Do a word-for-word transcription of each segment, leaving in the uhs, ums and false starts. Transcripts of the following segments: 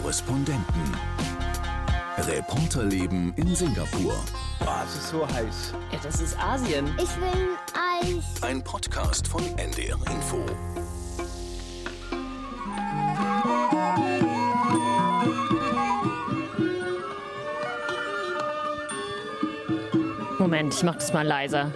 Korrespondenten. Reporterleben in Singapur. Boah, es ist so heiß. Ja, das ist Asien. Ich will Eis. Ein Podcast von N D R Info. Moment, ich mach das mal leiser.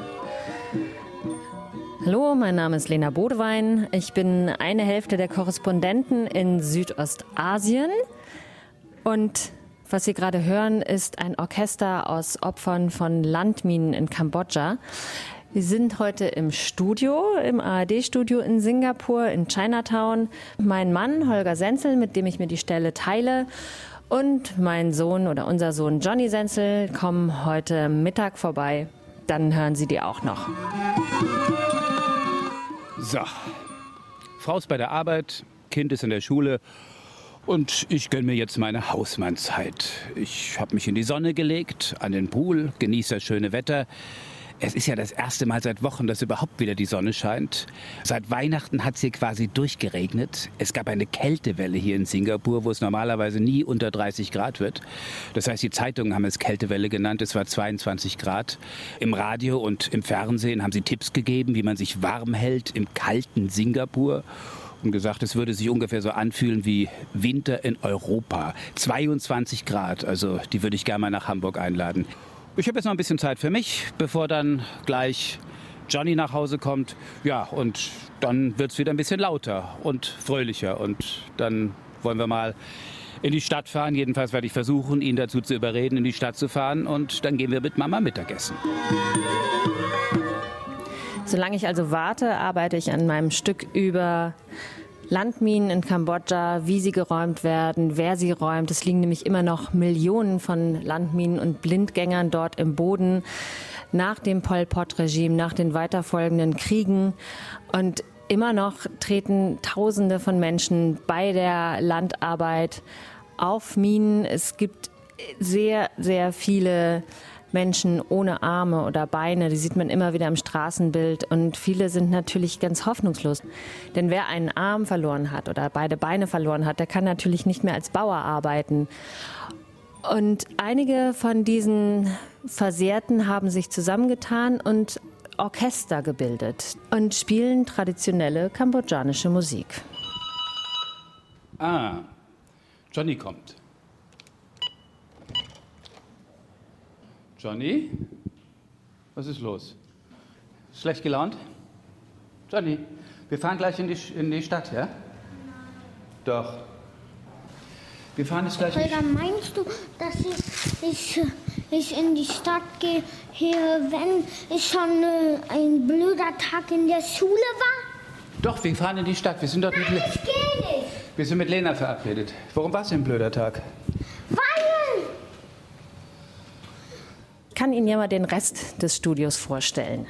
Hallo, mein Name ist Lena Bodewein. Ich bin eine Hälfte der Korrespondenten in Südostasien. Und was Sie gerade hören, ist ein Orchester aus Opfern von Landminen in Kambodscha. Wir sind heute im Studio, im A R D-Studio in Singapur, in Chinatown. Mein Mann, Holger Senzel, mit dem ich mir die Stelle teile, und mein Sohn oder unser Sohn Johnny Senzel kommen heute Mittag vorbei. Dann hören Sie die auch noch. So, Frau ist bei der Arbeit, Kind ist in der Schule und ich gönne mir jetzt meine Hausmannszeit. Ich habe mich in die Sonne gelegt, an den Pool, genieße das schöne Wetter. Es ist ja das erste Mal seit Wochen, dass überhaupt wieder die Sonne scheint. Seit Weihnachten hat es hier quasi durchgeregnet. Es gab eine Kältewelle hier in Singapur, wo es normalerweise nie unter dreißig Grad wird. Das heißt, die Zeitungen haben es Kältewelle genannt. Es war zweiundzwanzig Grad. Im Radio und im Fernsehen haben sie Tipps gegeben, wie man sich warm hält im kalten Singapur. Und gesagt, es würde sich ungefähr so anfühlen wie Winter in Europa. zweiundzwanzig Grad, also die würde ich gerne mal nach Hamburg einladen. Ich habe jetzt noch ein bisschen Zeit für mich, bevor dann gleich Johnny nach Hause kommt. Ja, und dann wird es wieder ein bisschen lauter und fröhlicher. Und dann wollen wir mal in die Stadt fahren. Jedenfalls werde ich versuchen, ihn dazu zu überreden, in die Stadt zu fahren. Und dann gehen wir mit Mama Mittagessen. Solange ich also warte, arbeite ich an meinem Stück über Landminen in Kambodscha, wie sie geräumt werden, wer sie räumt. Es liegen nämlich immer noch Millionen von Landminen und Blindgängern dort im Boden nach dem Pol Pot-Regime, nach den weiterfolgenden Kriegen. Und immer noch treten Tausende von Menschen bei der Landarbeit auf Minen. Es gibt sehr, sehr viele Menschen ohne Arme oder Beine, die sieht man immer wieder im Straßenbild, und viele sind natürlich ganz hoffnungslos. Denn wer einen Arm verloren hat oder beide Beine verloren hat, der kann natürlich nicht mehr als Bauer arbeiten. Und einige von diesen Versehrten haben sich zusammengetan und Orchester gebildet und spielen traditionelle kambodschanische Musik. Ah, Johnny kommt. Johnny? Was ist los? Schlecht gelaunt? Johnny, wir fahren gleich in die, in die Stadt, ja? Nein. Doch. Wir fahren jetzt gleich in die Stadt. Holger, meinst du, dass ich, ich, ich in die Stadt gehe, wenn ich schon äh, ein blöder Tag in der Schule war? Doch, wir fahren in die Stadt. Wir sind dort mit Le- Ich gehe nicht. Wir sind mit Lena verabredet. Warum war es denn ein blöder Tag? Ich kann Ihnen ja mal den Rest des Studios vorstellen.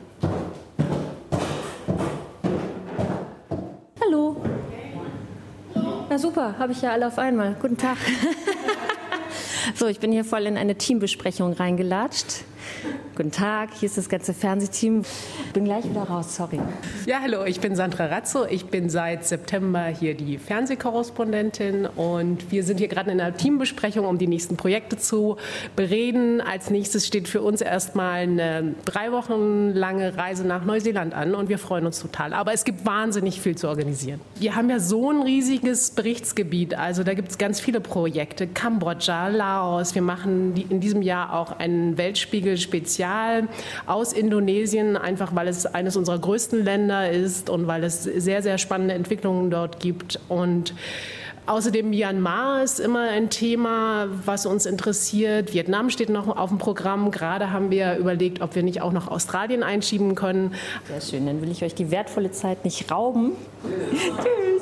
Hallo. Na super, habe ich ja alle auf einmal. Guten Tag. So, ich bin hier voll in eine Teambesprechung reingelatscht. Guten Tag, hier ist das ganze Fernsehteam. Bin gleich wieder raus, sorry. Ja, hallo, ich bin Sandra Razzo. Ich bin seit September hier die Fernsehkorrespondentin und wir sind hier gerade in einer Teambesprechung, um die nächsten Projekte zu bereden. Als nächstes steht für uns erstmal eine drei Wochen lange Reise nach Neuseeland an und wir freuen uns total. Aber es gibt wahnsinnig viel zu organisieren. Wir haben ja so ein riesiges Berichtsgebiet, also da gibt es ganz viele Projekte. Kambodscha, Laos, wir machen in diesem Jahr auch einen Weltspiegel-Spezial aus Indonesien, einfach weil es eines unserer größten Länder ist und weil es sehr, sehr spannende Entwicklungen dort gibt. Und außerdem Myanmar ist immer ein Thema, was uns interessiert. Vietnam steht noch auf dem Programm. Gerade haben wir überlegt, ob wir nicht auch noch Australien einschieben können. Sehr schön, dann will ich euch die wertvolle Zeit nicht rauben. Tschüss.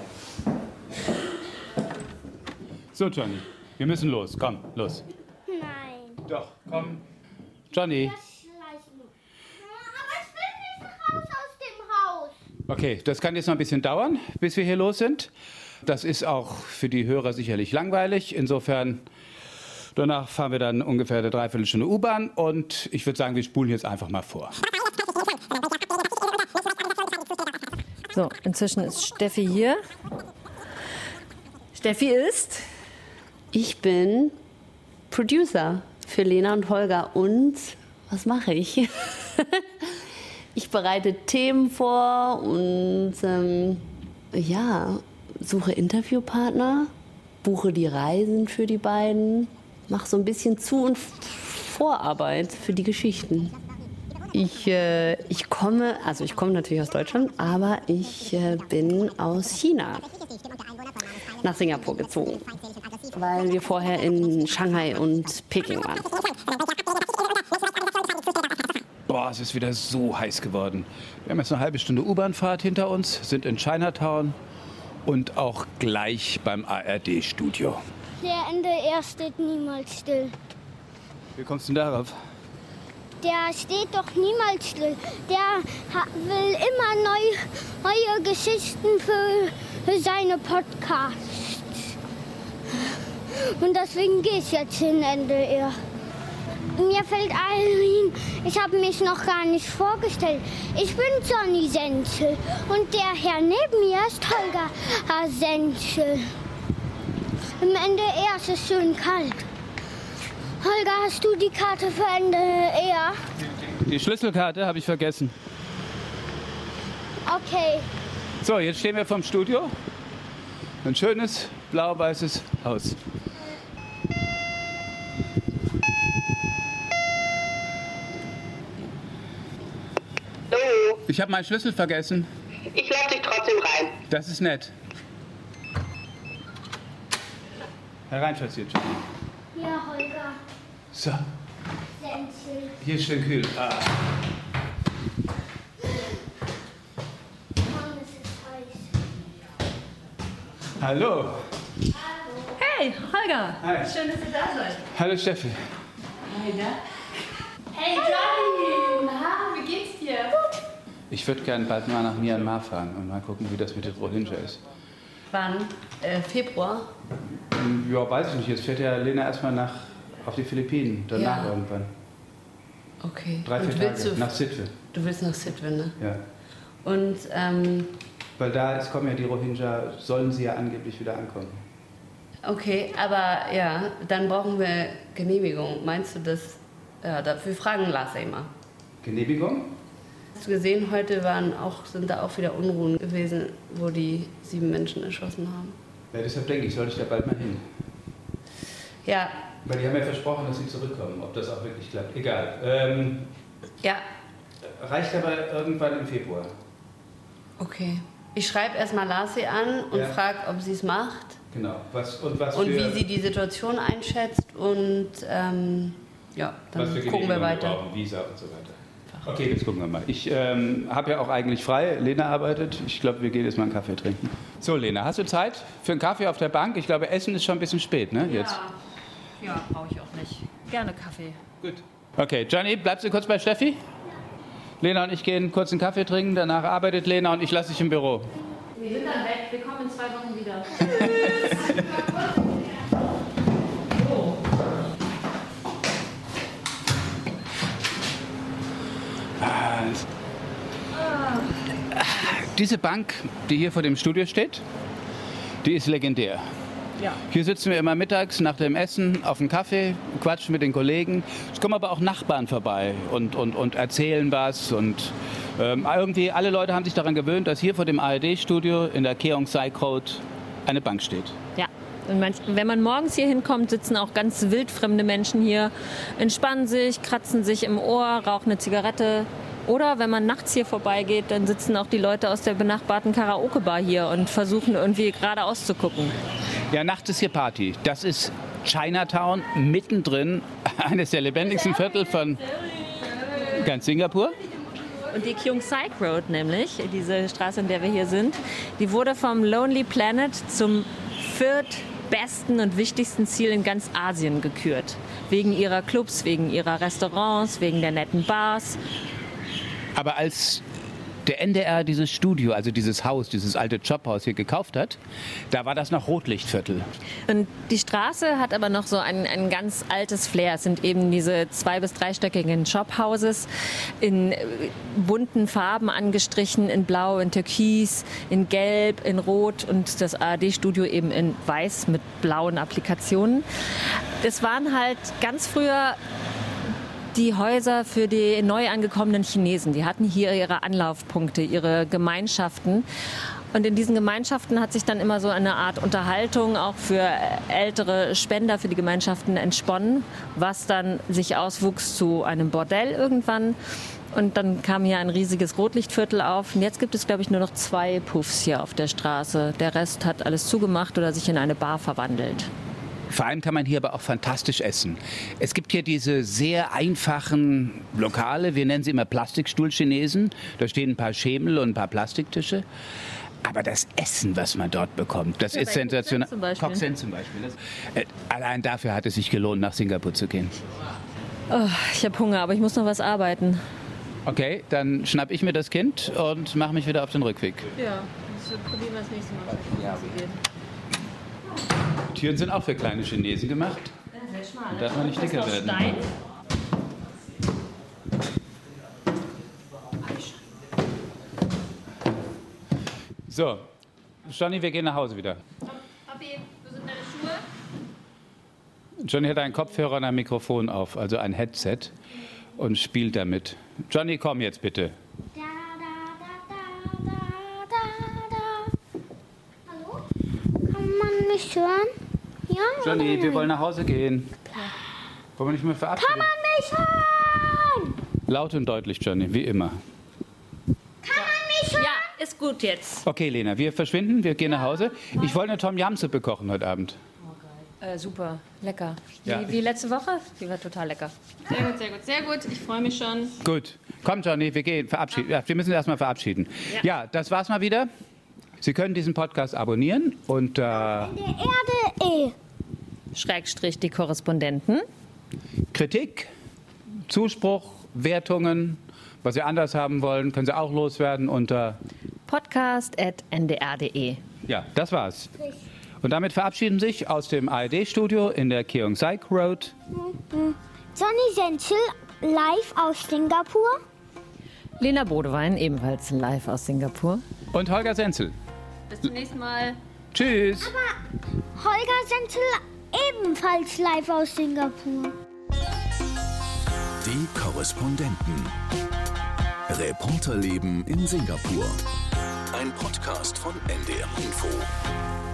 So, Johnny, wir müssen los. Komm, los. Nein. Doch, komm. Johnny. Aber ich will nicht raus aus dem Haus. Okay, das kann jetzt noch ein bisschen dauern, bis wir hier los sind. Das ist auch für die Hörer sicherlich langweilig. Insofern, danach fahren wir dann ungefähr eine Dreiviertelstunde U-Bahn. Und ich würde sagen, wir spulen jetzt einfach mal vor. So, inzwischen ist Steffi hier. Steffi ist? Ich bin Producer für Lena und Holger und was mache ich? Ich bereite Themen vor und ähm, ja, suche Interviewpartner, buche die Reisen für die beiden, mache so ein bisschen Zu- und Vorarbeit für die Geschichten. Ich, äh, ich komme, also ich komme natürlich aus Deutschland, aber ich äh, bin aus China nach Singapur gezogen, weil wir vorher in Shanghai und Peking waren. Boah, es ist wieder so heiß geworden. Wir haben jetzt eine halbe Stunde U-Bahn-Fahrt hinter uns, sind in Chinatown und auch gleich beim A R D-Studio. Der N D R steht niemals still. Wie kommst du denn darauf? Der steht doch niemals still. Der ha- will immer neu, neue Geschichten für, für seine Podcasts. Und deswegen gehe ich jetzt in N D R. Mir fällt ein, ich habe mich noch gar nicht vorgestellt. Ich bin Johnny Senschel und der Herr neben mir ist Holger Senschel. Im N D R ist es schön kalt. Holger, hast du die Karte für N D R? Die Schlüsselkarte habe ich vergessen. Okay. So, jetzt stehen wir vom Studio. Ein schönes blau-weißes Haus. Hallo, Ich habe meinen Schlüssel vergessen. ich lasse dich trotzdem rein. Das ist nett. Hereinspaziert, Johnny. Ja, Holger So, Senschel. hier ist schön kühl. Ah. Mann, es ist heiß. Hallo. Hey, Holger. Hi. Schön, dass ihr da seid. Hallo Steffi. Hey, Johnny. Na, wie geht's dir? Ich würde gerne bald mal nach Myanmar fahren und mal gucken, wie das mit den Rohingya ist. Wann? Äh, Februar? Ja, weiß ich nicht. Jetzt fährt ja Lena erstmal nach, auf die Philippinen. Danach Ja. irgendwann. Okay. Drei, vier Und willst Tage. du, Nach Sitwe. du willst nach Sitwe, ne? Ja. Und ähm, Weil da ist, kommen ja die Rohingya, sollen sie ja angeblich wieder ankommen. okay, aber ja, dann brauchen wir Genehmigung. Meinst du das? Ja, dafür fragen Lars immer. Genehmigung? Hast du gesehen, heute waren auch, sind da auch wieder Unruhen gewesen, wo die sieben Menschen erschossen haben. Ja, deshalb denke ich, sollte ich da bald mal hin. Ja, Weil die haben ja versprochen, dass sie zurückkommen. Ob das auch wirklich klappt, egal. Ähm, ja, reicht aber irgendwann im Februar. okay. Ich schreibe erstmal Larsi an und Ja. frage, ob sie es macht Genau. Was, und was und für, wie sie die Situation einschätzt und ähm, ja, dann was für gucken wir Genehmigungen weiter. brauchen, Visa und so weiter. Okay, jetzt gucken wir mal. Ich ähm, habe ja auch eigentlich frei. Lena arbeitet. Ich glaube, wir gehen jetzt mal einen Kaffee trinken. So, Lena, hast du Zeit für einen Kaffee auf der Bank? Ich glaube, Essen ist schon ein bisschen spät, ne? Jetzt. Ja, ja brauche ich auch nicht. Gerne Kaffee. Gut. Okay, Johnny, bleibst du kurz bei Steffi? Lena und ich gehen kurz einen Kaffee trinken. Danach arbeitet Lena und ich lasse dich im Büro. Wir sind dann weg. Wir kommen in zwei Wochen wieder. Diese Bank, die hier vor dem Studio steht, die ist legendär. Ja. Hier sitzen wir immer mittags nach dem Essen auf dem Kaffee, quatschen mit den Kollegen. Es kommen aber auch Nachbarn vorbei und, und, und erzählen was. Und ähm, irgendwie alle Leute haben sich daran gewöhnt, dass hier vor dem A R D-Studio in der Keong-Sai Road eine Bank steht. Ja. Und manch, wenn man morgens hier hinkommt, sitzen auch ganz wildfremde Menschen hier, entspannen sich, kratzen sich im Ohr, rauchen eine Zigarette. Oder wenn man nachts hier vorbeigeht, dann sitzen auch die Leute aus der benachbarten Karaoke-Bar hier und versuchen irgendwie geradeaus zu gucken. Ja, nachts ist hier Party. Das ist Chinatown, mittendrin, eines der lebendigsten Viertel von ganz Singapur. Und die Keong Sai Road nämlich, diese Straße, in der wir hier sind, die wurde vom Lonely Planet zum viertbesten und wichtigsten Ziel in ganz Asien gekürt. Wegen ihrer Clubs, wegen ihrer Restaurants, wegen der netten Bars. Aber als der N D R dieses Studio, also dieses Haus, dieses alte Jobhaus hier gekauft hat, da war das noch Rotlichtviertel. Und die Straße hat aber noch so ein, ein ganz altes Flair. Es sind eben diese zwei- bis dreistöckigen Shophouses in bunten Farben angestrichen, in Blau, in Türkis, in Gelb, in Rot und das A R D-Studio eben in Weiß mit blauen Applikationen. Das waren halt ganz früher die Häuser für die neu angekommenen Chinesen. Die hatten hier ihre Anlaufpunkte, ihre Gemeinschaften. Und in diesen Gemeinschaften hat sich dann immer so eine Art Unterhaltung auch für ältere Spender für die Gemeinschaften entsponnen, was dann sich auswuchs zu einem Bordell irgendwann. Und dann kam hier ein riesiges Rotlichtviertel auf. Und jetzt gibt es, glaube ich, nur noch zwei Puffs hier auf der Straße. Der Rest hat alles zugemacht oder sich in eine Bar verwandelt. Vor allem kann man hier aber auch fantastisch essen. Es gibt hier diese sehr einfachen Lokale, wir nennen sie immer Plastikstuhl-Chinesen. Da stehen ein paar Schemel und ein paar Plastiktische. Aber das Essen, was man dort bekommt, das ja, ist sensationell. Kok Sen zum Beispiel. Das, äh, allein dafür hat es sich gelohnt, nach Singapur zu gehen. Oh, ich habe Hunger, aber ich muss noch was arbeiten. Okay, dann schnapp ich mir das Kind und mache mich wieder auf den Rückweg. Ja, das probieren wir das nächste Mal. Ja. Türen sind auch für kleine Chinesen gemacht. Ja, sehr schmal. Darf man nicht dicker werden. Stein. So, Johnny, wir gehen nach Hause wieder. Papi, wo sind deine Schuhe? Johnny hat einen Kopfhörer und ein Mikrofon auf, also ein Headset, und spielt damit. Johnny, komm jetzt bitte. Da, da, da, da, da, da. Hallo? Kann man mich hören? Ja? Johnny, wir wollen nach Hause gehen. Wollen wir nicht mehr verabschieden? Kann man mich hören? Laut und deutlich, Johnny, wie immer. Kann man mich hören? Ja, ist gut jetzt. Okay, Lena, wir verschwinden, wir gehen nach Hause. Ich wollte eine Tom-Yum-Suppe kochen heute Abend. Äh, super, lecker. Wie, Ja. wie letzte Woche? Die war total lecker. Sehr gut, sehr gut, sehr gut. Ich freue mich schon. Gut, komm Johnny, wir gehen, verabschieden. Ja, wir müssen uns erstmal verabschieden. Ja. Ja, das war's mal wieder. Sie können diesen Podcast abonnieren und äh, Der Erde, eh. Schrägstrich die Korrespondenten. Kritik, Zuspruch, Wertungen, was Sie anders haben wollen, können Sie auch loswerden unter... podcast at n d r punkt d e. Ja, das war's. Und damit verabschieden sich aus dem A R D-Studio in der Keong-Saik Road Johnny Senzel live aus Singapur. Lena Bodewein, ebenfalls live aus Singapur. und Holger Senzel. Bis zum nächsten Mal. Tschüss. Holger Senzel ebenfalls live aus Singapur. Die Korrespondenten. Reporterleben in Singapur. Ein Podcast von N D R Info.